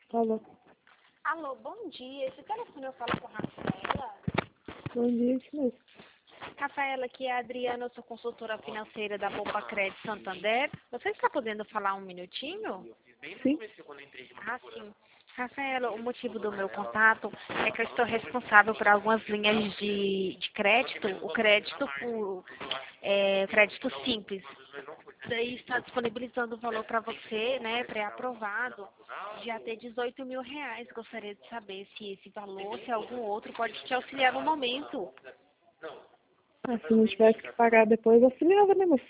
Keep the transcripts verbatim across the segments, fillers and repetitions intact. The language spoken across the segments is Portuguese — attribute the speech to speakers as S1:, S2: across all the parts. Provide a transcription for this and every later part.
S1: Alô,
S2: Alô, bom dia. Esse telefone eu falo com a Rafaela.
S1: bom dia, isso mesmo.
S2: Rafaela, aqui é a Adriana, eu sou consultora financeira da Poupa Crédito Santander. Você está podendo falar um minutinho?
S1: Sim,
S2: Ah, sim. Rafaela, o motivo do meu contato é que eu estou responsável por algumas linhas de, de crédito, o crédito por é, crédito simples. Daí está disponibilizando o valor para você, né, pré-aprovado, de até dezoito mil reais. Gostaria de saber se esse valor, se algum outro pode te auxiliar no momento.
S1: ah, se não tivesse que pagar depois, eu auxiliava, né, moça?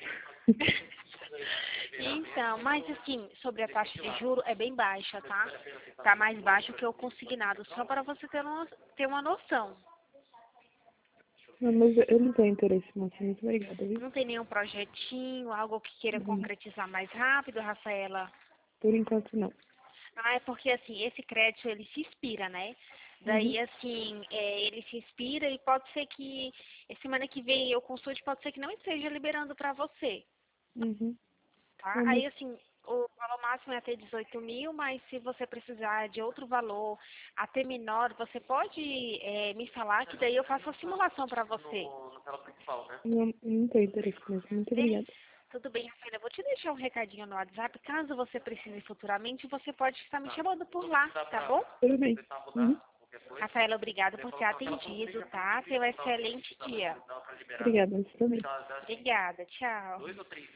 S2: Então, mas assim, sobre a taxa de juro é bem baixa, tá? Tá mais baixo que o consignado, só para você ter uma, ter uma noção.
S1: Não, mas eu não tenho interesse, moça. Muito obrigada, viu?
S2: Não tem nenhum projetinho, algo que queira
S1: Hum,
S2: concretizar mais rápido, Rafaela?
S1: Por enquanto, não.
S2: Ah, é porque assim, esse crédito ele se expira, né?
S1: Uhum,
S2: Daí assim, é, ele se expira e pode ser que semana que vem eu consulte, pode ser que não esteja liberando para você,
S1: uhum.
S2: tá?
S1: Não, mas,
S2: Aí assim, o valor máximo é até dezoito mil, mas se você precisar de outro valor até menor, você pode é, me falar que daí eu faço a simulação para você.
S1: não, não tenho interesse mesmo. Muito
S2: Tem?
S1: obrigada.
S2: Tudo bem, Rafaela. Eu vou te deixar um recadinho no WhatsApp. Caso você precise futuramente, você pode estar me chamando por lá, tá bom?
S1: Tudo bem. Uhum.
S2: Rafaela, obrigada por ter atendido, tá? Tenha um excelente dia.
S1: Obrigada, você também.
S2: Obrigada, tchau.